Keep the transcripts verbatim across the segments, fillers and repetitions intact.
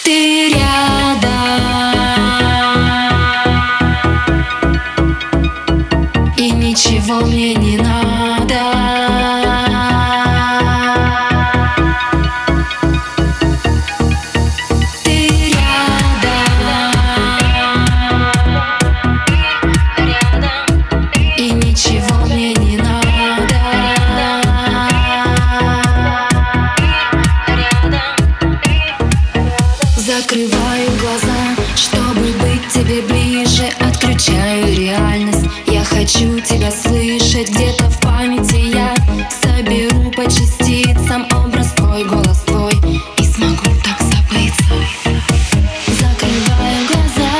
ты рядом, и ничего мне не надо. Ты рядом, и ничего мне не надо. Закрываю глаза, чтобы быть тебе ближе. Отключаю реальность, я хочу тебя слышать. Где-то в памяти я соберу по частицам образ твой, голос твой, и смогу так забыться. Закрываю глаза,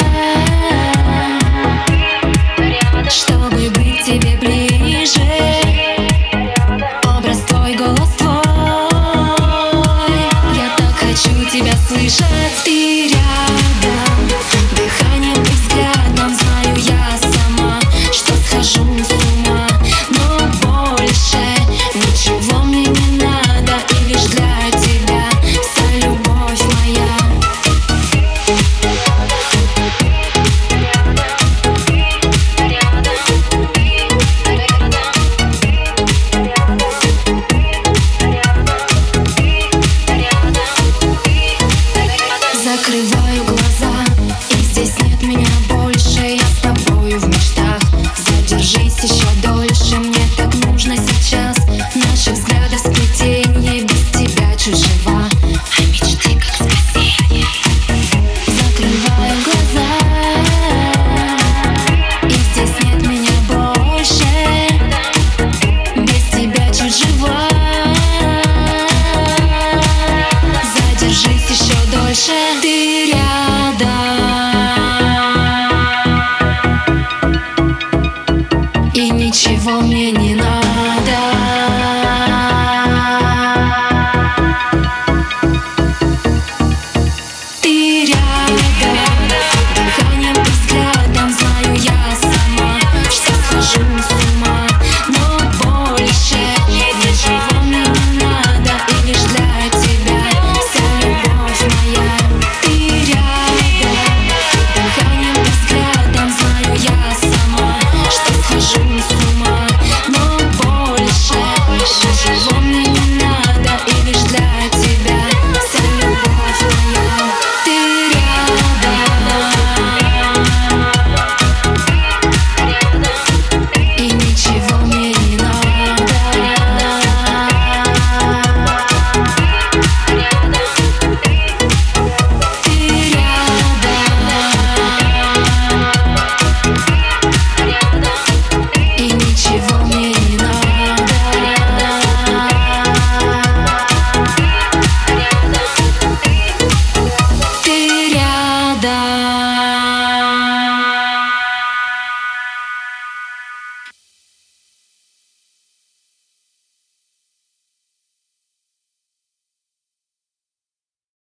чтобы быть тебе ближе. Образ твой, голос твой, я так хочу тебя слышать. Ты рядом, дыханием и взглядом знаю я сама, что схожу с ума, но больше ничего мне не надо, и лишь для тебя вся любовь моя. Закрываю глаза, и здесь нет меня больше. Я с тобою в мечтах, задержись еще дольше. Мне так нужно сейчас наших взглядов сплетение. Без тебя чужого, а мечты как спасение. Закрываю глаза, и здесь нет меня больше. Без тебя чужого, задержись еще дольше. Ты рядом, и ничего мне не надо.